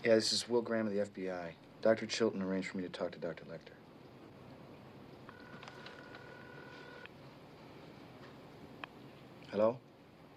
Yeah, this is Will Graham of the FBI. Dr. Chilton arranged for me to talk to Dr. Lecter. Hello?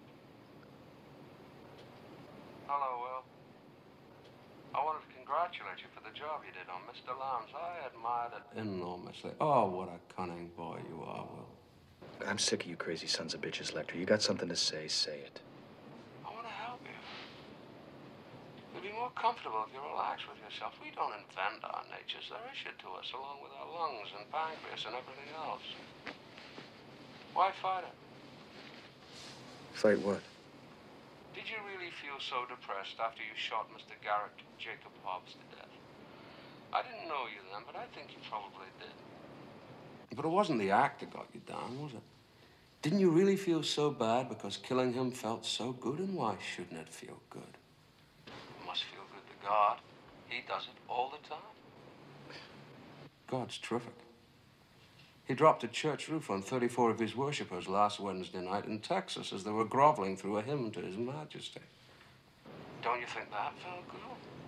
Hello, Will. I wanted to congratulate you for the job you did on Mr. Lowndes. I admired it enormously. Oh, what a cunning boy you are, Will. I'm sick of you crazy sons of bitches, Lecter. You got something to say it. I want to help you. You'll be more comfortable if you relax with yourself. We don't invent our natures. They're issued to us along with our lungs and pancreas and everything else. Why fight it? Fight what? Did you really feel so depressed after you shot Mr. Garrett Jacob Hobbs to death? I didn't know you then, but I think you probably did. But it wasn't the act that got you down, was it? Didn't you really feel so bad because killing him felt so good? And why shouldn't it feel good? It must feel good to God. He does it all the time. God's terrific. He dropped a church roof on 34 of his worshippers last Wednesday night in Texas as they were groveling through a hymn to His Majesty. Don't you think that felt good?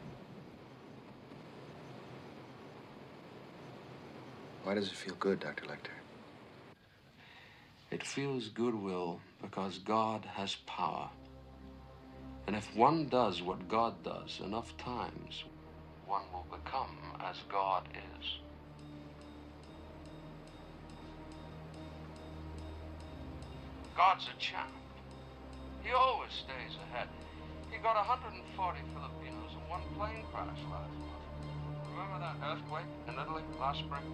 Why does it feel good, Dr. Lecter? It feels good, Will, because God has power. And if one does what God does enough times, one will become as God is. God's a champ. He always stays ahead. He got 140 Filipinos in one plane crash last month. Remember that earthquake in Italy last spring?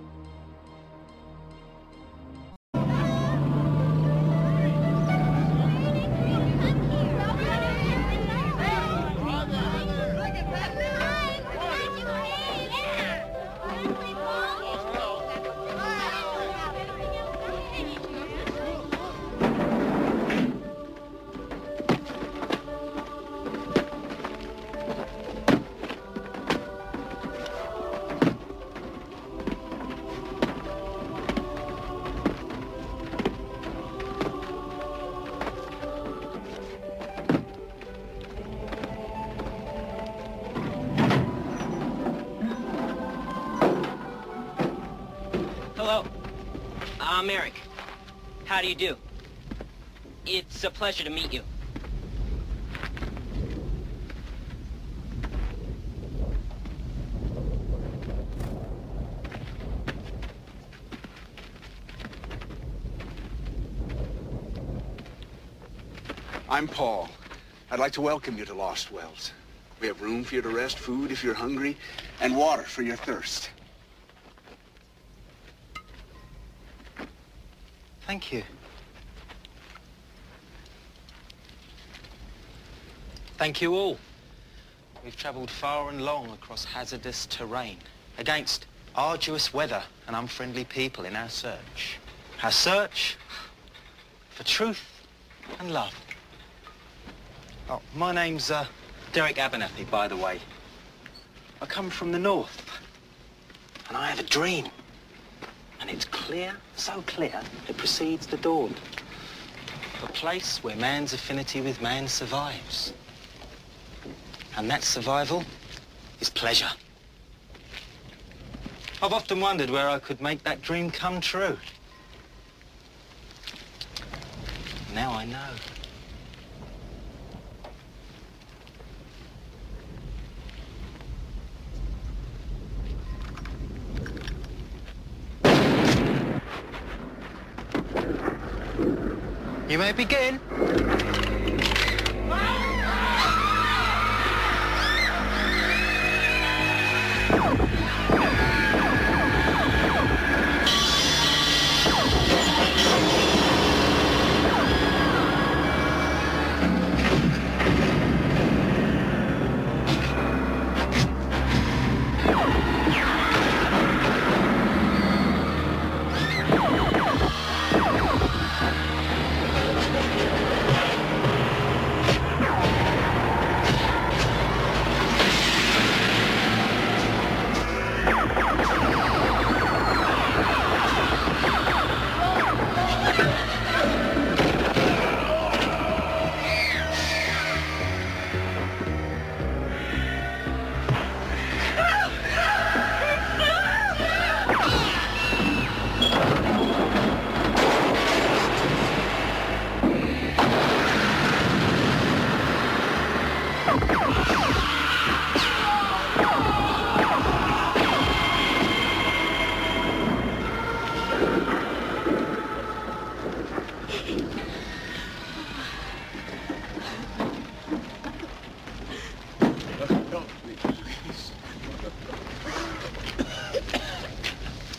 Hello, I'm Eric. How do you do? It's a pleasure to meet you. I'm Paul. I'd like to welcome you to Lost Wells. We have room for you to rest, food if you're hungry, and water for your thirst. Thank you. Thank you all. We've traveled far and long across hazardous terrain, against arduous weather and unfriendly people in our search. Our search for truth and love. Oh, my name's Derek Abernathy, by the way. I come from the north, and I have a dream. And it's clear, so clear, it precedes the dawn. A place where man's affinity with man survives. And that survival is pleasure. I've often wondered where I could make that dream come true. Now I know. You may begin.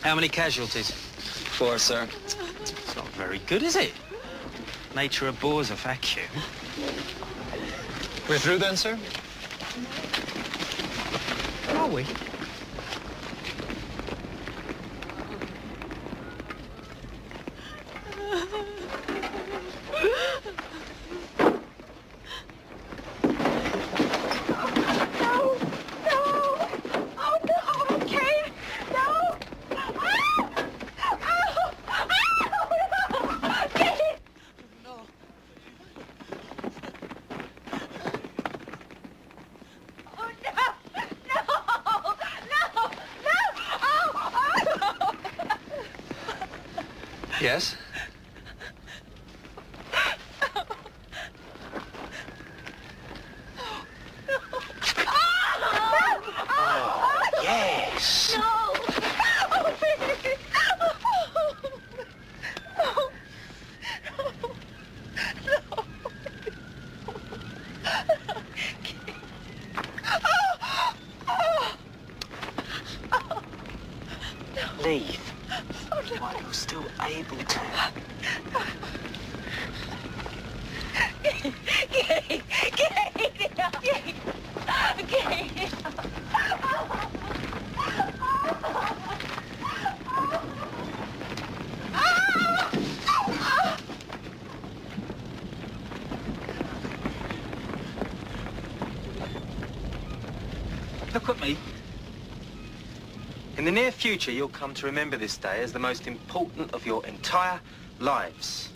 How many casualties? 4, sir. It's not very good, is it? Nature abhors a vacuum. We're through then, sir? Are we? Yes? Yes! Leave. While you're still able to. Look at me. In the near future, you'll come to remember this day as the most important of your entire lives.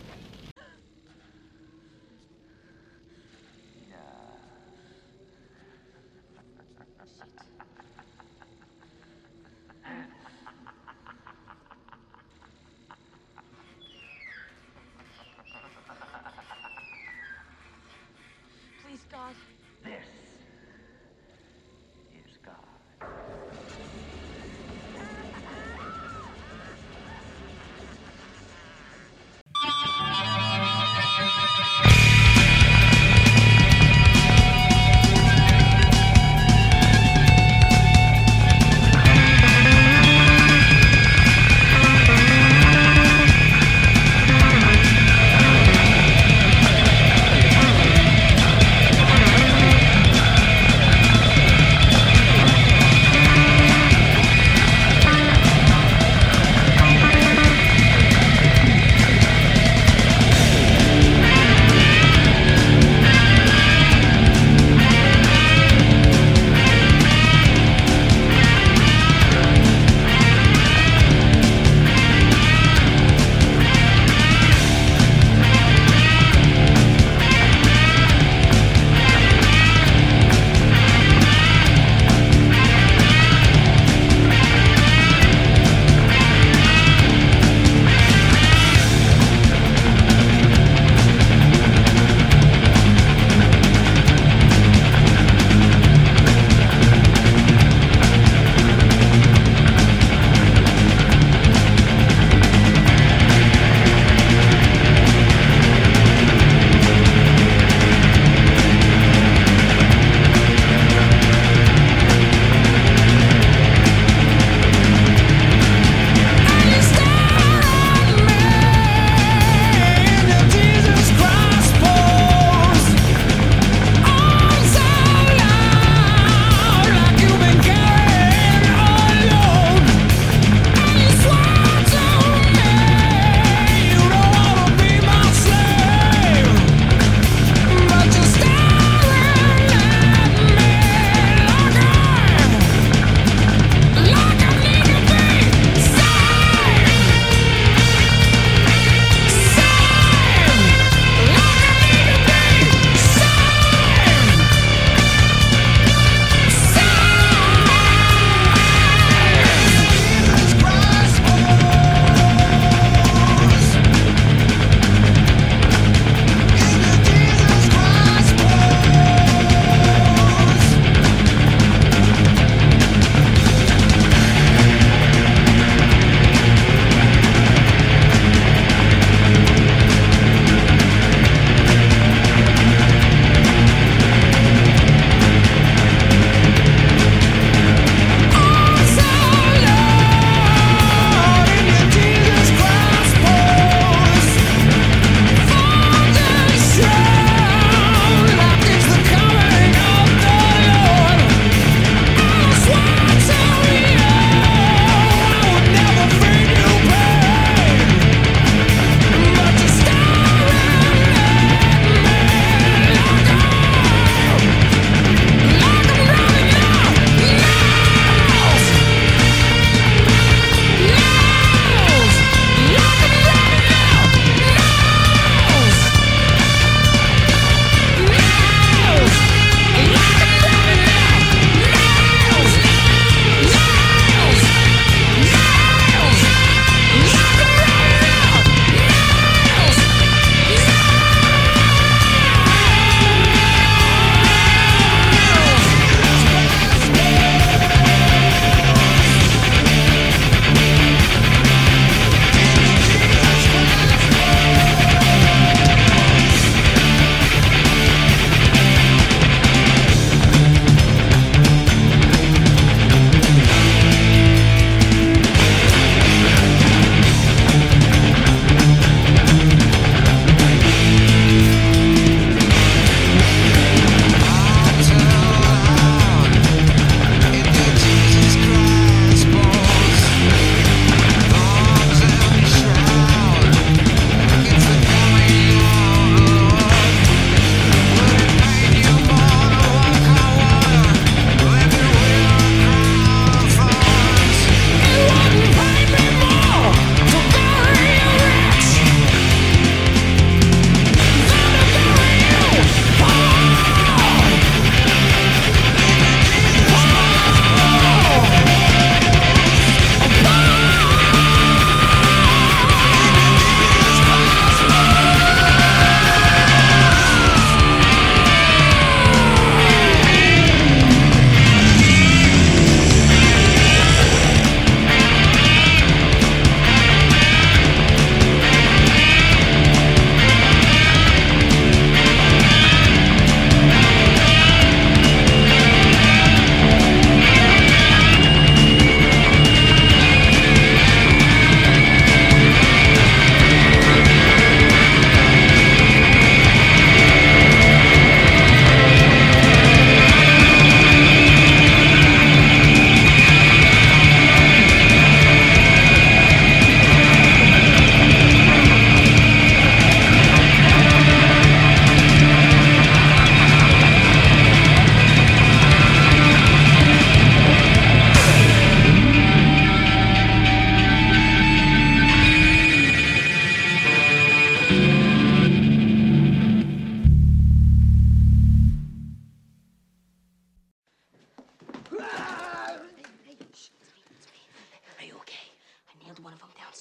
Please, God. This is God.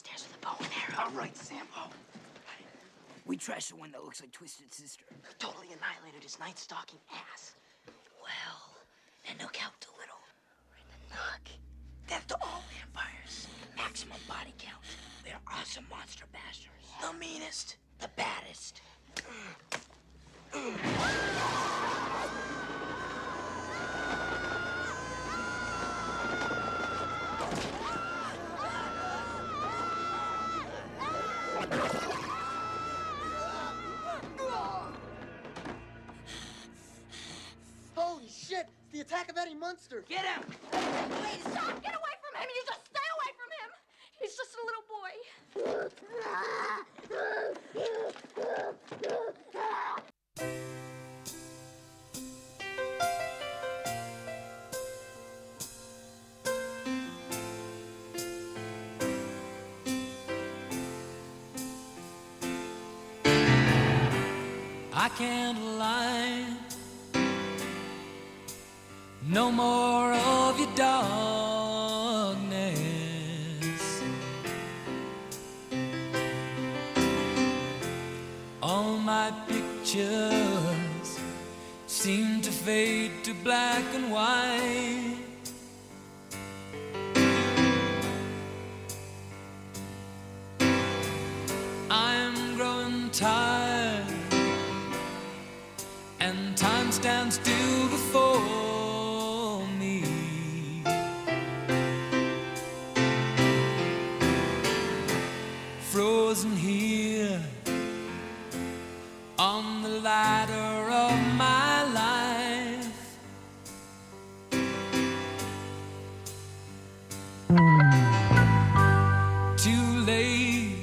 downstairs with a bow and arrow. All right, Sambo. We trashed the one that looks like Twisted Sister. He totally annihilated his night-stalking ass. Well, then look out, Doolittle. We're in the Nook. Death to all vampires. Maximum body count. We're awesome monster bastards. The meanest. The baddest. Holy shit! It's the attack of Eddie Munster! Get him! Please stop! Get away from him! You just stay away from him! He's just a little boy. I can't lie. No more of your darkness. All my pictures seem to fade to black and white. I'm growing tired, and time stands still before me. Frozen here on the ladder of my life. Too late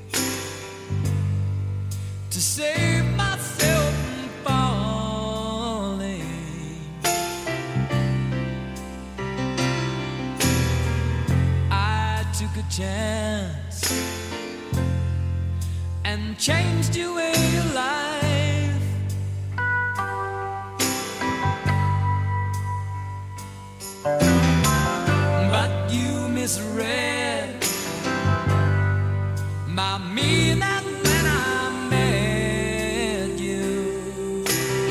to save myself from falling. I took a chance and changed your way of life. But you misread my meaning when I met you.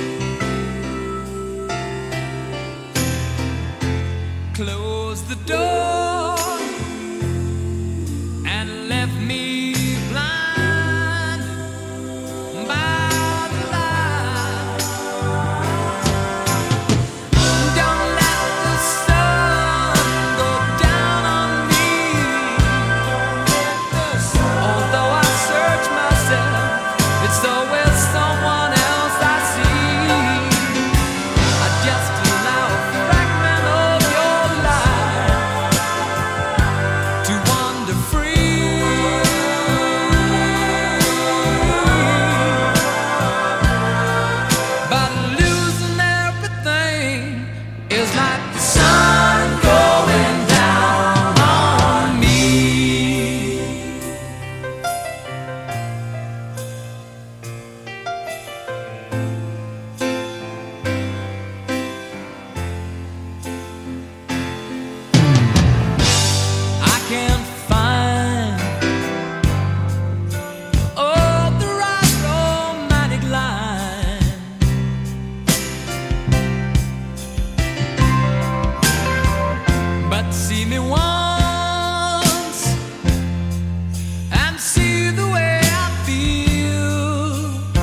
Close the door and left me blind by the light. Don't let the sun go down on me. Although I search myself, it's always someone else I see. I just allow a fragment of your life to wander free. But losing everything is like the sun going down on me. I can't find the right romantic line. But see me once and see the way I feel.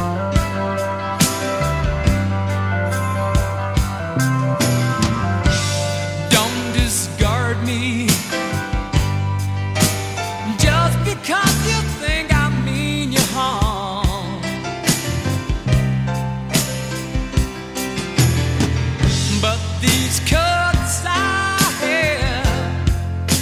Don't discard me just because you think I mean you harm. But these cuts I have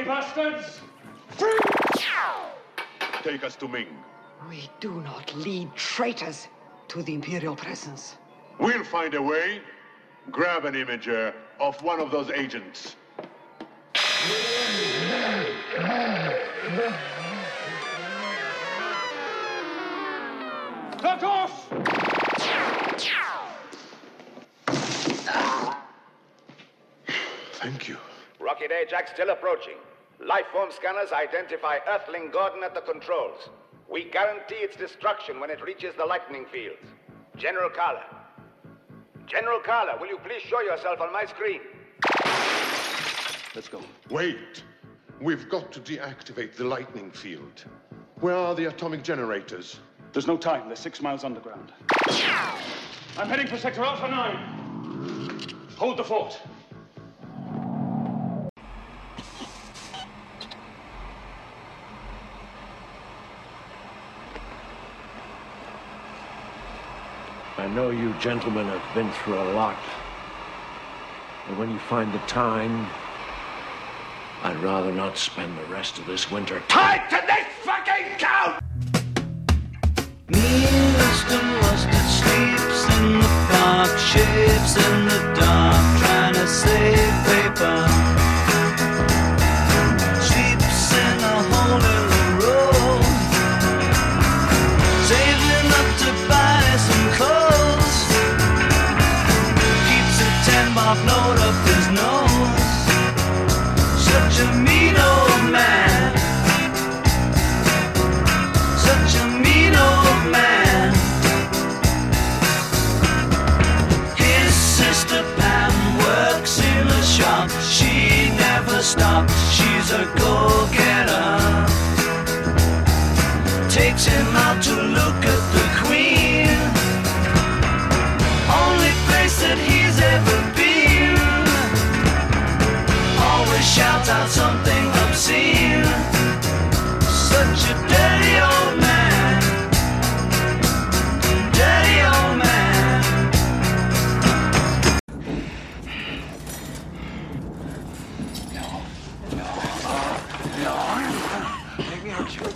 dirty bastards! Take us to Ming. We do not lead traitors to the Imperial presence. We'll find a way. Grab an imager of one of those agents. Cut off! Thank you. Rocket Ajax still approaching. Life form scanners identify Earthling Gordon at the controls. We guarantee its destruction when it reaches the lightning fields. General Kala. General Kala, will you please show yourself on my screen? Let's go. Wait. We've got to deactivate the lightning field. Where are the atomic generators? There's no time. They're 6 miles underground. I'm heading for Sector Alpha 9. Hold the fort. I know you gentlemen have been through a lot. But when you find the time, I'd rather not spend the rest of this winter tied to this fucking couch! Me and Winston Mustard sleeps in the park, shapes in the dark, trying to save paper. Sleeps in a hole in the road, saving up to buy some clothes. Keeps a 10-bob note up his nose. Such a mean old man. Such a mean old man. His sister Pam works in a shop. She never stops. She's a go-getter. Takes him out to look at the Queen. Only place that he's ever been. Always shouts out something obscene. Such a dirty old man. Dirty old man. Make me hurt you.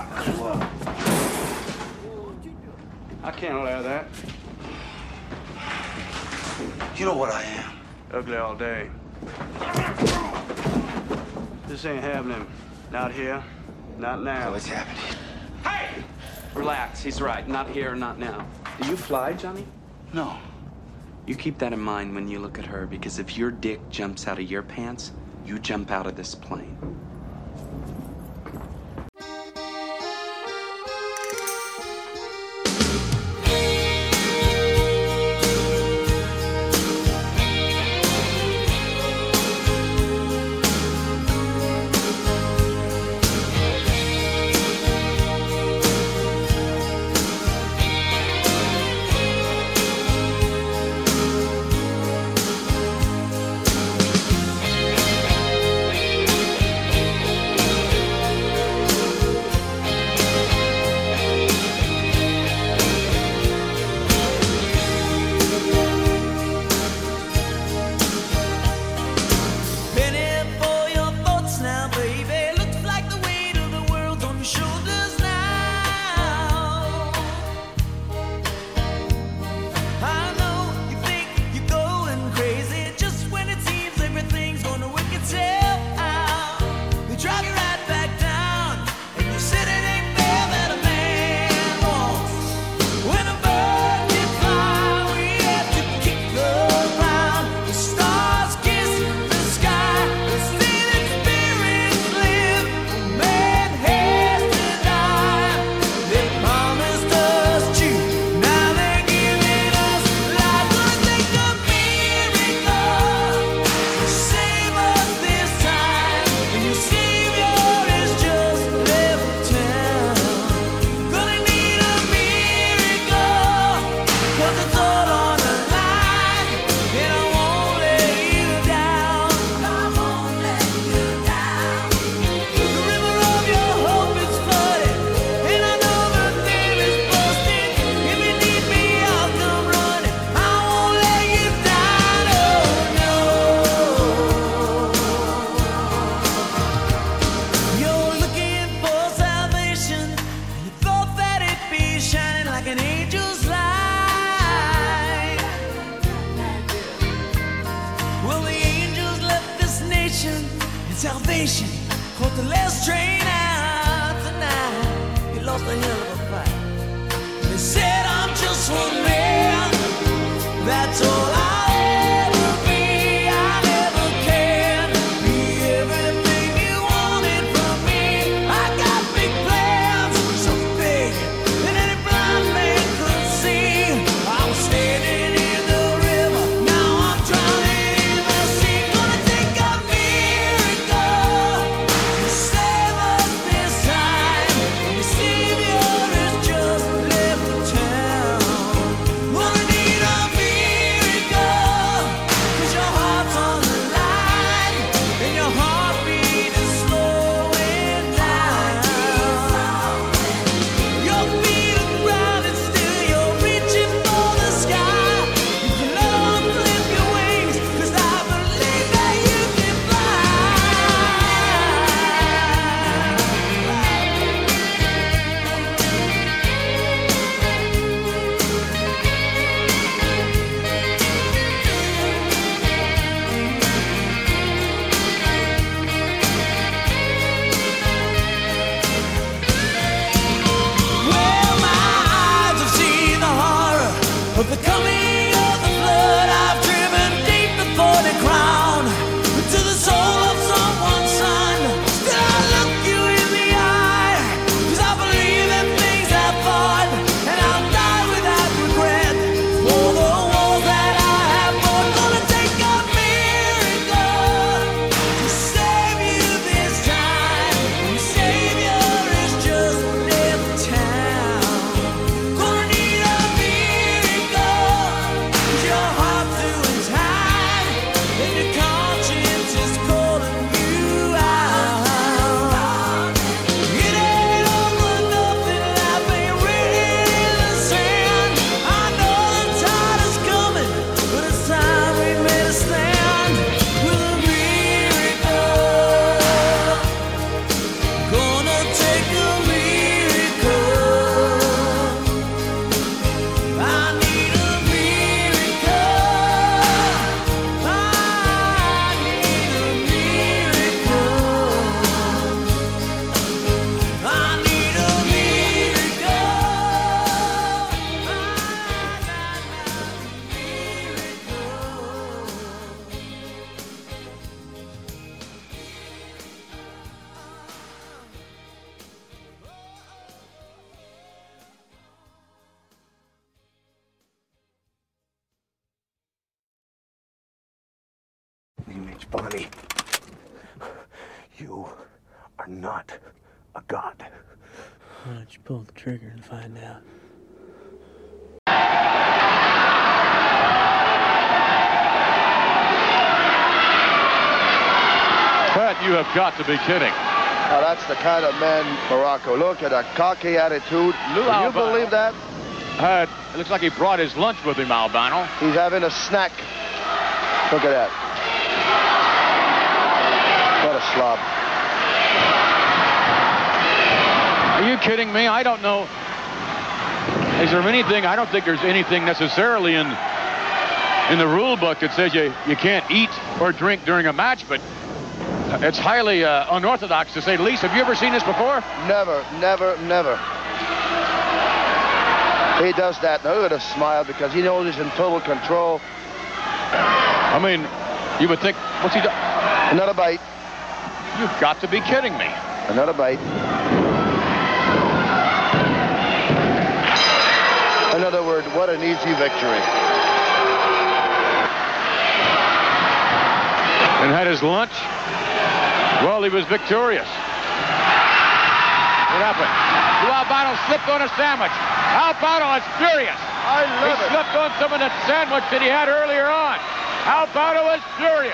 I can't allow that. You know what I am. Ugly all day. This ain't happening. Not here. Not now. What's happening? Hey! Relax, he's right. Not here, not now. Do you fly, Johnny? No. You keep that in mind when you look at her, because if your dick jumps out of your pants, you jump out of this plane. Salvation caught the last train out tonight. He lost a hell of a fight. They said I'm just one man. That's all I'll ever be. I never can be everything you wanted from me. I got big plans, so big that any blind man could see. I was standing in the river, now I'm drowning in the sea. Gonna take a miracle to save us this time. The Savior has just left the town. Gonna need a miracle, 'cause your heart's on the line and your heartbeat is slowing down. Your feet are grounded still, you're reaching for the sky. You can unclip your wings, 'cause I believe that you can Well, my eyes have seen the horror of the coming of the flood. I've driven deep before the crown to the soul of someone's son. Still I look you in the eye, 'cause I believe in things I thought, and I'll die without regret for the walls that I have fought. Gonna take a miracle to save you this time. The Savior has just left town. Gonna need a miracle, 'cause your heart's doing time and your conscience is calling you out. It ain't all or nothing, life ain't written in the sand. I know the tide is coming, but it's time we made a stand with a miracle. Gonna take a miracle. I need a miracle. I need a miracle. I need a Image Bonnie, you are not a god. Why don't you pull the trigger and find out? Pat, you have got to be kidding. Now, that's the kind of man, Morocco. Look at a cocky attitude. Lou Can you Albano. believe that? It looks like he brought his lunch with him, Albano. He's having a snack. Look at that. What a slob. Are you kidding me? I don't know. Is there anything? I don't think there's anything necessarily in the rule book that says you can't eat or drink during a match, but it's highly unorthodox to say the least. Have you ever seen this before? Never, never, never. He does that. Now, look at his smile because he knows he's in total control. I mean, you would think, what's he doing? Another bite. You've got to be kidding me. Another bite. In other words, what an easy victory. And had his lunch? Well, he was victorious. What happened? Lou Albano slipped on a sandwich. Albano is furious. I love he slipped on some of that sandwich that he had earlier on. Albano is furious.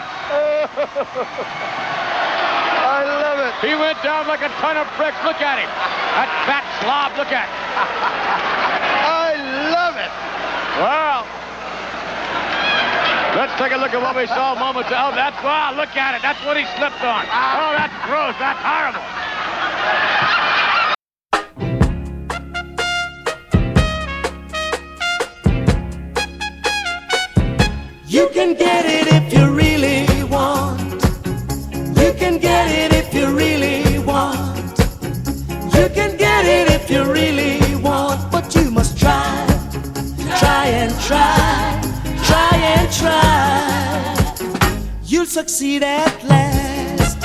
I love it. He went down like a ton of bricks. Look at him. That fat slob. Look at him. I love it. Well, let's take a look at what we saw moments ago. Oh, that's, wow, look at it. That's what he slipped on. Oh, that's gross. That's horrible. You can get it if you really want. You can get and try, you'll succeed at last.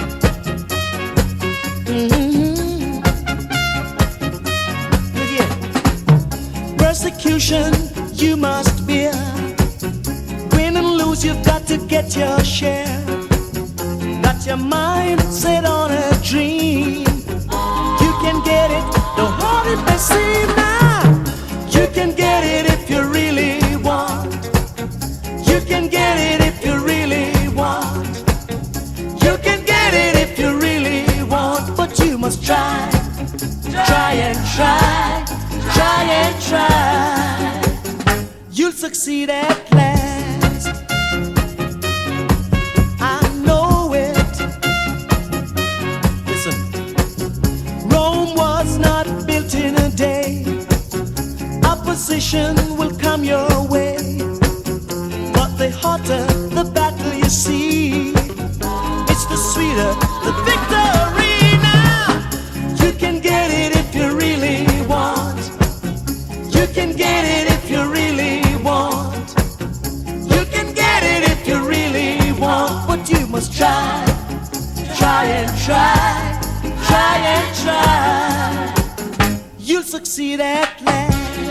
Persecution you must bear. Win and lose, you've got to get your share. Got your mind set on a dream. You can get it, though hard it may seem now. You can get it if you really want. You can get it if you really want. You can get it if you really want. But you must try, try and try, try and try. You'll succeed at last. I know it. Listen, Rome was not built in a day. Opposition will come your way, but the hotter the battle you see, it's the sweeter the victory. Now you can get it if you really want. You can get it if you really want. You can get it if you really want. But you must try, try and try, try and try. You'll succeed at last.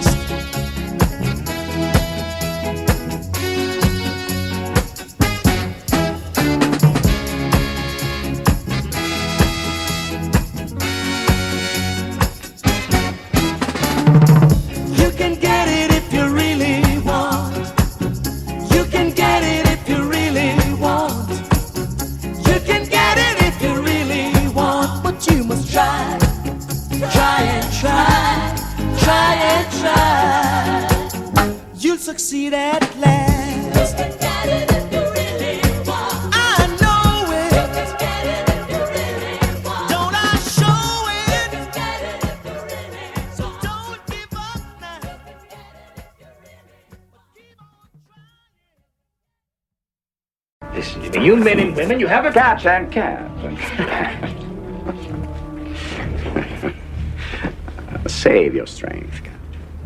You can get it if you really want. You can get it if you really want. You can get it if you really want. But you must try, try and try, try and try. You'll succeed at last. You can get it if you really want. I know it. You can get it if you really want. Don't I show it? You can get it if you really want. So don't give up now. Listen to me, you men and women, you have a... Cats and cats. Save your strength, Captain.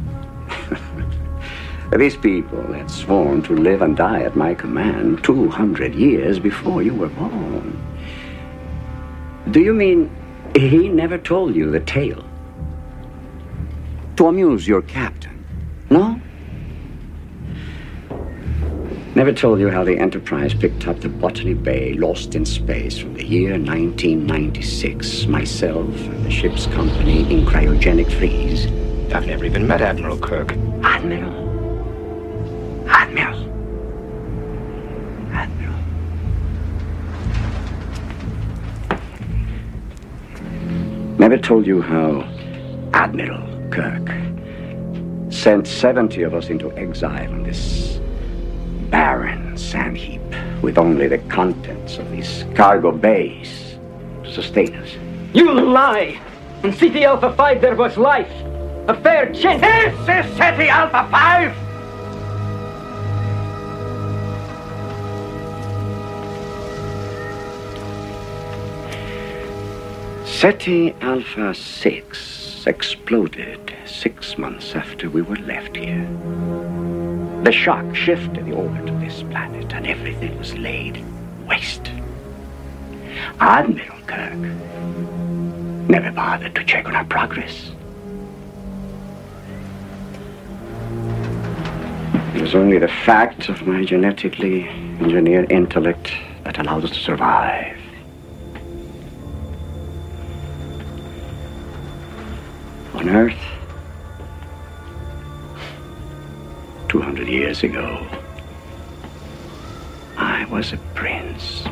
These people had sworn to live and die at my command 200 years before you were born. Do you mean he never told you the tale? To amuse your captain, no? Never told you how the Enterprise picked up the Botany Bay, lost in space from the year 1996, myself and the ship's company in cryogenic freeze. I've never even met Admiral Kirk. Admiral. Admiral. Admiral. Never told you how Admiral Kirk sent 70 of us into exile on this barren sand heap with only the contents of these cargo bays to sustain us. You lie! In Ceti Alpha 5 there was life. A fair chance. This is Ceti Alpha 5! Ceti Alpha 6 exploded 6 months after we were left here. The shock shifted the orbit of this planet and everything was laid waste. Admiral Kirk never bothered to check on our progress. It was only the fact of my genetically engineered intellect that allowed us to survive. On Earth, 200 years ago, I was a prince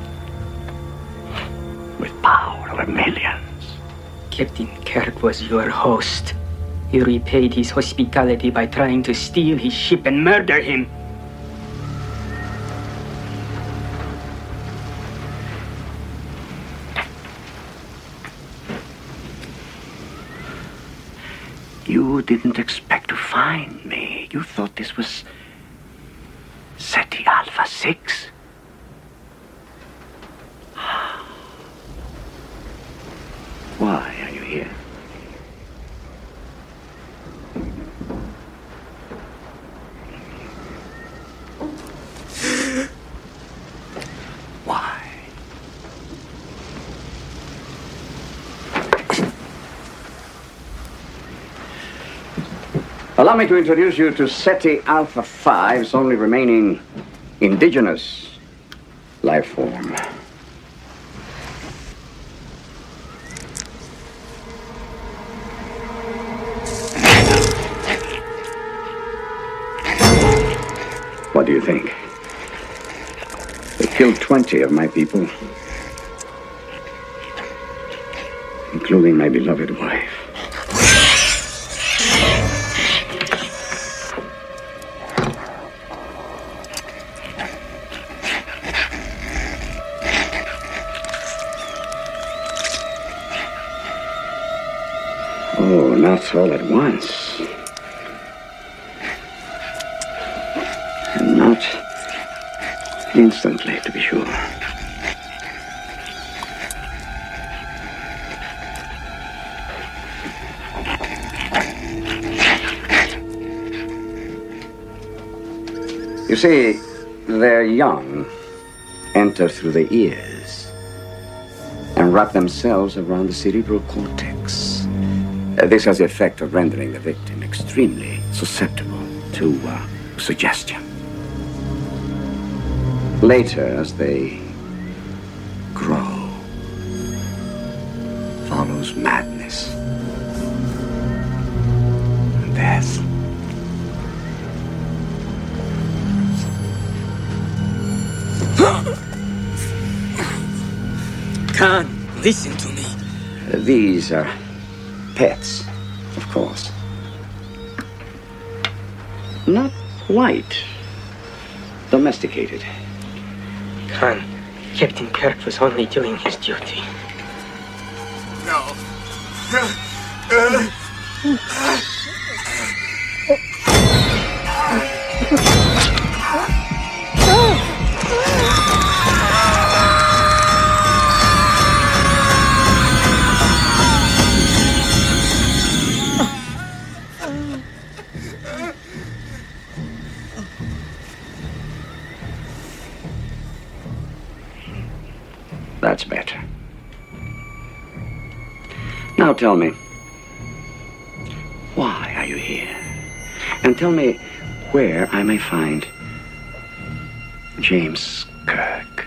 with power over millions. Captain Kirk was your host. You repaid his hospitality by trying to steal his ship and murder him. You didn't expect to find me. You thought this was Ceti Alpha 6. Why are you here? Allow me to introduce you to SETI Alpha 5's only remaining indigenous life form. What do you think? They killed 20 of my people, including my beloved wife. Oh, not all at once. And not instantly, to be sure. You see, their young enter through the ears and wrap themselves around the cerebral cortex. This has the effect of rendering the victim extremely susceptible to suggestion. Later, as they grow, follows madness and death. Khan, listen to me. These are pets, of course. Not quite domesticated. Khan, Captain Kirk was only doing his duty. No. That's better. Now tell me, why are you here? And tell me where I may find James Kirk.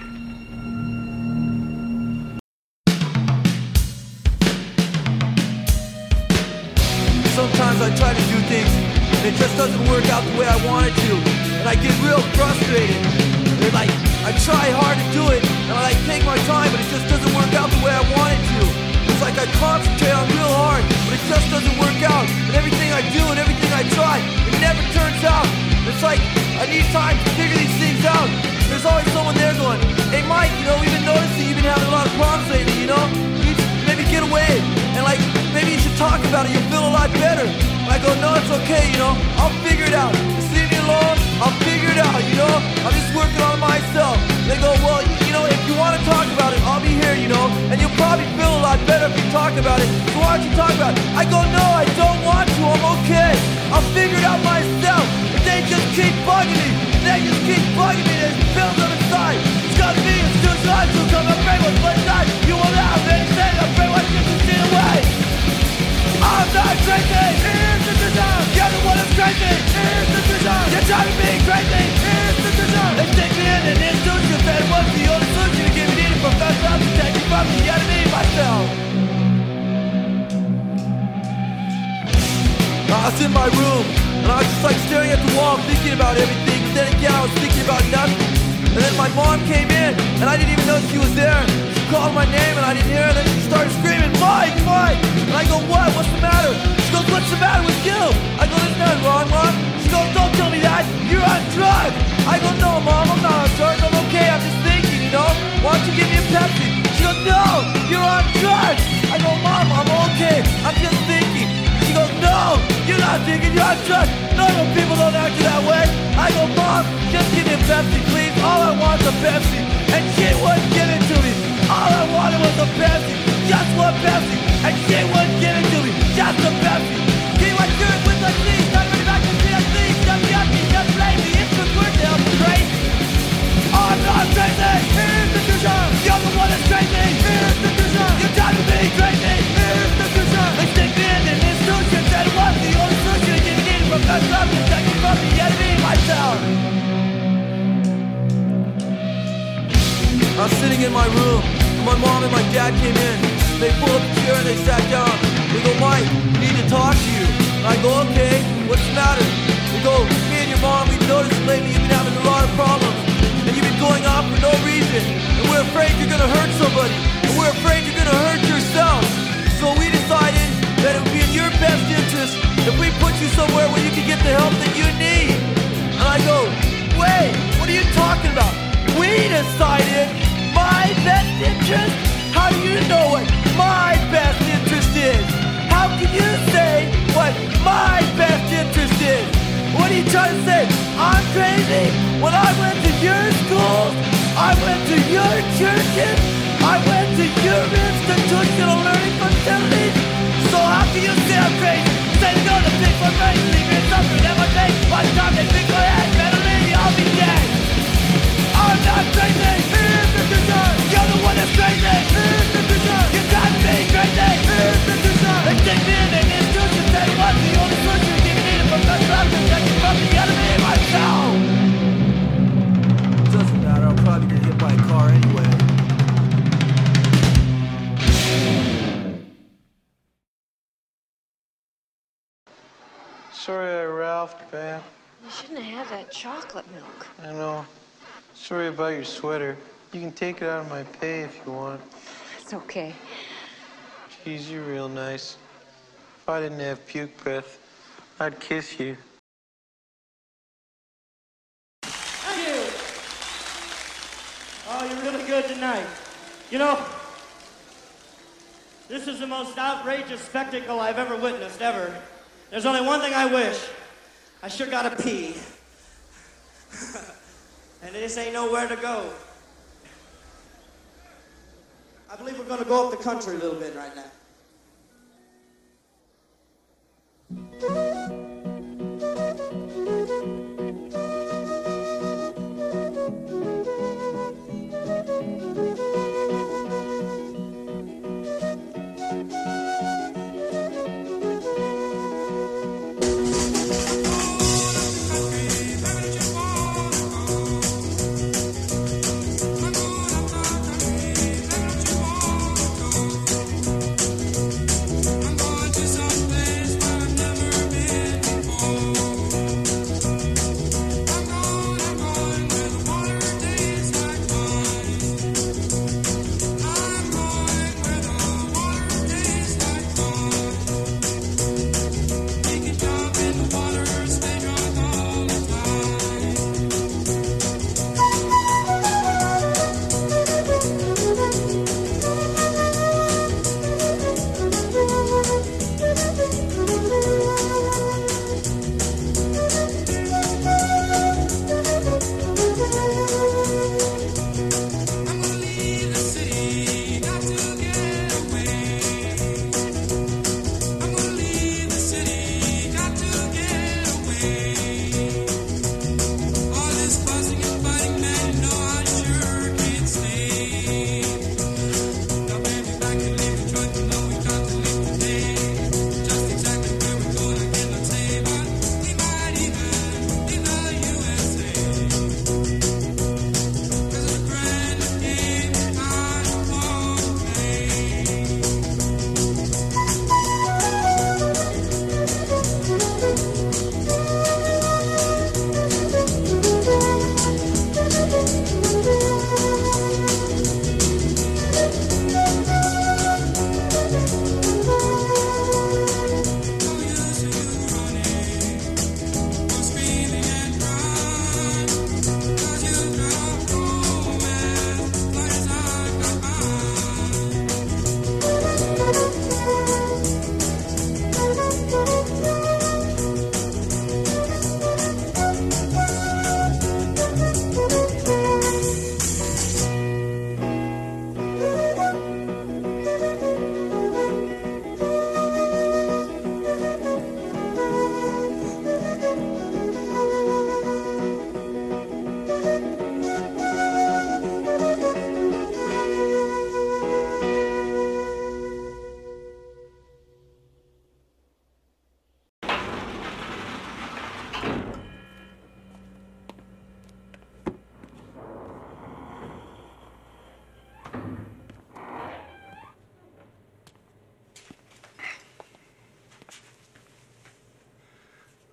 Sometimes I try to do things and it just doesn't work out the way I want it to. And I get real frustrated. And like, I try hard to do it and I like take my time, but it just doesn't work out the way I want it to. It's like I concentrate on real hard, but it just doesn't work out. And everything I do and everything I try, it never turns out. It's like I need time to figure these things out. There's always someone there going, hey Mike, you know, we've been noticing you've been having a lot of problems lately, you know? You need to maybe get away and like, maybe you should talk about it, you'll feel a lot better. And I go, no, it's okay, you know, I'll figure it out. Just leave me alone, I'll figure it out, you know? I'm just working on myself. They go, well, you know, if you want to talk about it, I'll be here, you know? And you'll probably feel a lot better if you talk about it. So why don't you talk about it? I go, no, I don't want to, I'm okay. I'll figure it out myself. But they just keep bugging me. They just keep bugging me. There's pills on the side. It's got me, it's too hard to come. I'm afraid what's one side. You won't have anything. I'm afraid what's just to see away. I'm not crazy. Here's the design. You're the one that's crazy. Here's the design. You're trying to be crazy. Here's the design. They stick me in an institution. That was the only solution to give me needed from that self to take me from the enemy myself. I was in my room, and I was just like staring at the wall, thinking about everything. But then again, I was thinking about nothing. And then my mom came in, and I didn't even know she was there. She called my name, and I didn't hear her. And then she started screaming, Mike, Mike! And I go, what? What's the matter? She goes, what's the matter with you? I go, there's nothing wrong, Mom. She goes, don't tell me that. You're on drugs. I go, no, Mom, I'm not on drugs. I'm okay. I'm just thinking, you know? Why don't you give me a Pepsi? She goes, no, you're on drugs. I go, Mom, I'm okay. I'm just thinking. She goes, no, you're not thinking, you're on drugs. Normal people don't act that way. I go, Mom, just give me a Pepsi, please. All I want is a Pepsi. And she wouldn't give it to me. All I wanted was a Pepsi. Just one Pepsi. And she wouldn't give it to me. Just a Pepsi. See what you're with the things. Not really back to CSC. Just yucky, just lazy. It's the good now, crazy. I'm not crazy. Here's the vision. You're the one that's crazy. Here's the vision. You're trying to be crazy. Here's the vision. They stick me in an institution that was the only solution to get me from sitting in my room. My mom and my dad came in. They pulled up a chair and they sat down. They go, Mike, we need to talk to you. And I go, okay, what's the matter? They go, me and your mom, we've noticed lately you've been having a lot of problems. And you've been going off for no reason. And we're afraid you're gonna hurt somebody. And we're afraid you're gonna hurt yourself. So we decided that it would be in your best interest if we put you somewhere where you can get the help that you need. And I go, wait, what are you talking about? We decided my best interest? How do you know what my best interest is? How can you say what my best interest is? What are you trying to say? I'm crazy? When I went to your schools, I went to your churches, I went to your institutional learning facilities. So how can you say I'm crazy? Say to go to big for crazy, leave me something that my face. By the time they think I had better leave me, I'll be dead. I'm not crazy. You're the one that's crazy. You got me crazy. They take me in the institution, say what's the only solution you need it from the crowd, protect you from the enemy myself. Doesn't matter, I'll probably get hit by a car anyway. Sorry I ralphed, man. You shouldn't have had that chocolate milk. I know. Sorry about your sweater. You can take it out of my pay if you want. It's okay. Geez, you're real nice. If I didn't have puke breath, I'd kiss you. Thank you. Oh, you're really good tonight. You know, this is the most outrageous spectacle I've ever witnessed, ever. There's only one thing I wish. I sure gotta pee. And this ain't nowhere to go. I believe we're gonna go up the country a little bit right now.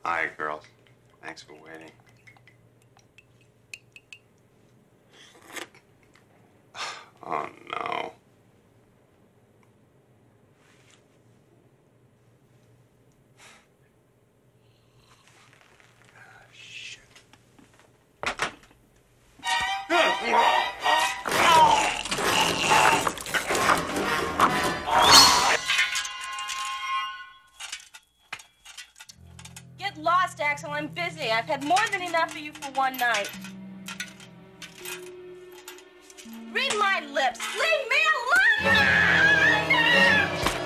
Hi, girls. Thanks for waiting. Oh, no. Get lost, Axel. I'm busy. I've had more than enough of you for one night. Read my lips. Leave me alone!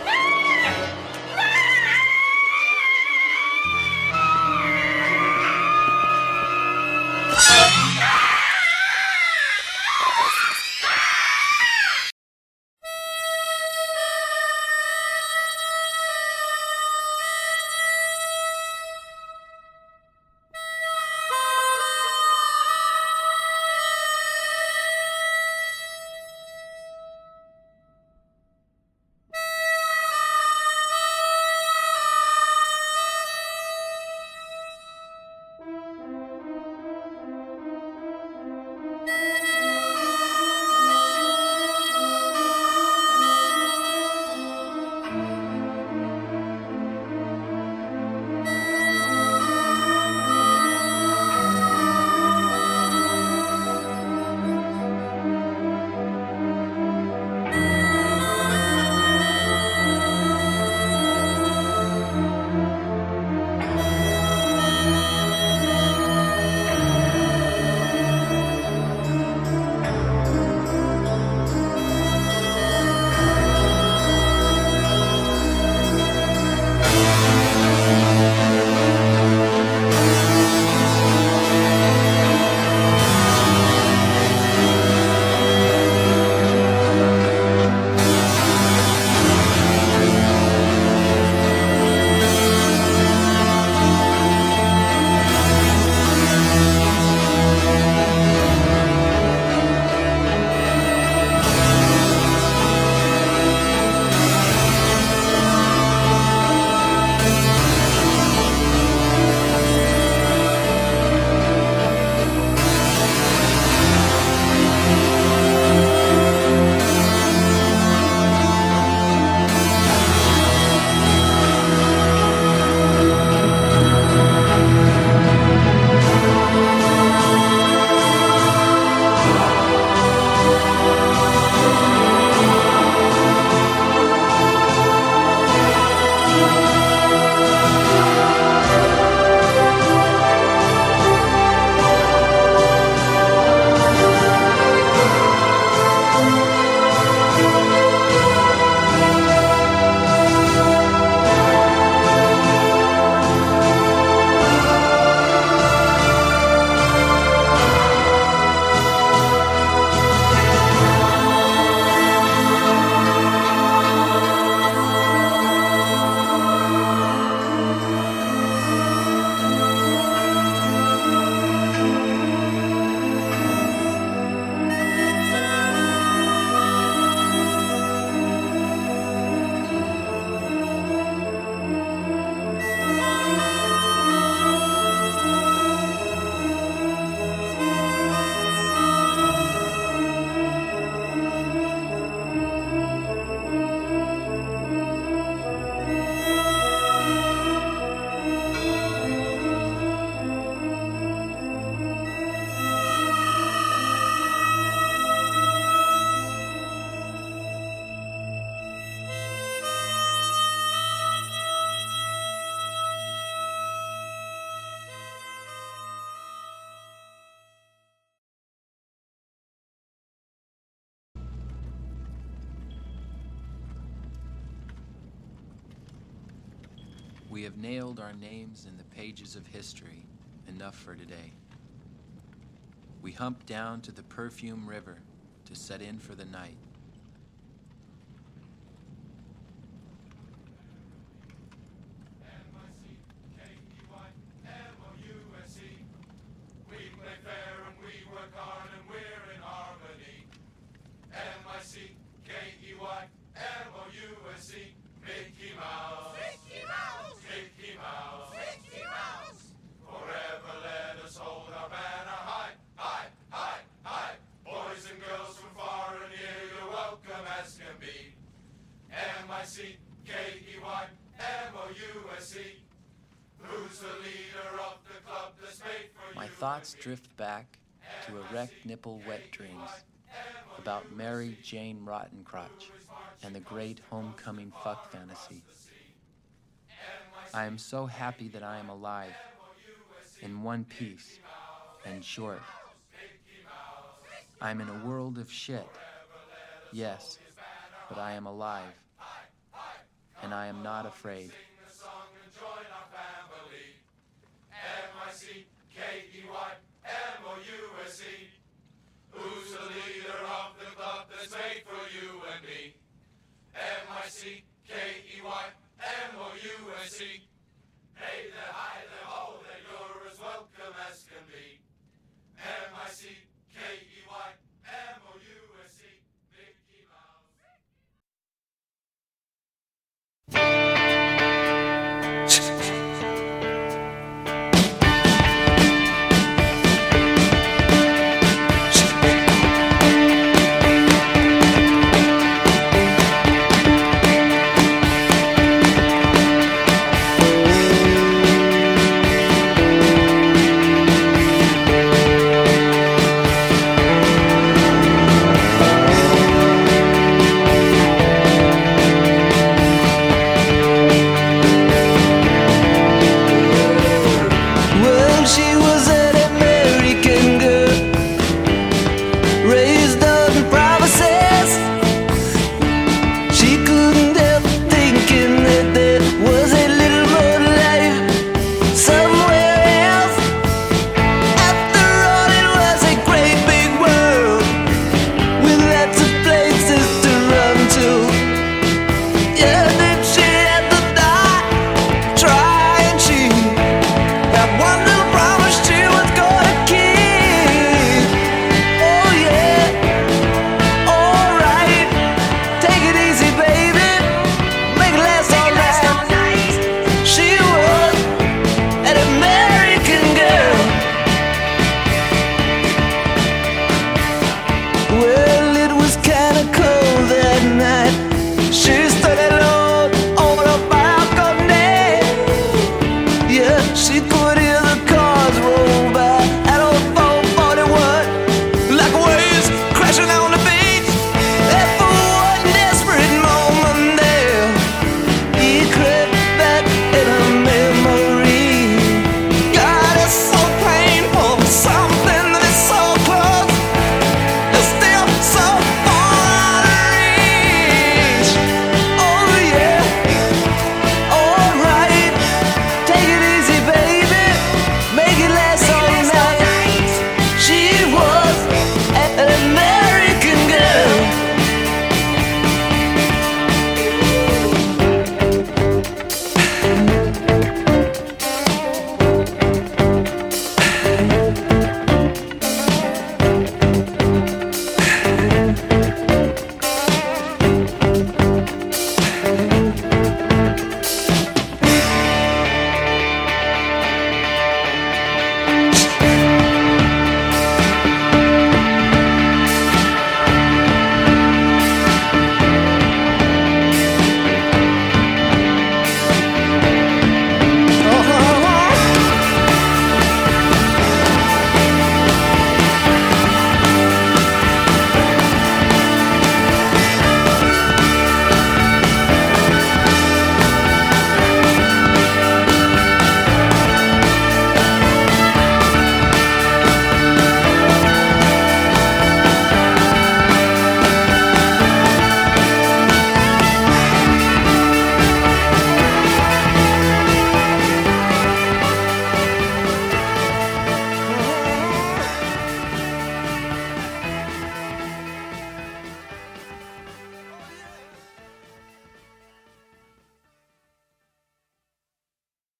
We have nailed our names in the pages of history, enough for today. We hump down to the perfume river to set in for the night. We play fair and we work hard and we're in harmony. M-I-C-K-E-Y, M-O-U-S-E, Mickey Mouse. Mickey Mouse. Mickey Mouse. Mickey Mouse. thoughts drift back to erect nipple wet dreams about Mary Jane Rottencrotch and the great homecoming fuck fantasy. I am so happy that I am alive, in one piece and short. I'm in a world of shit, yes, but I am alive, and I am not afraid.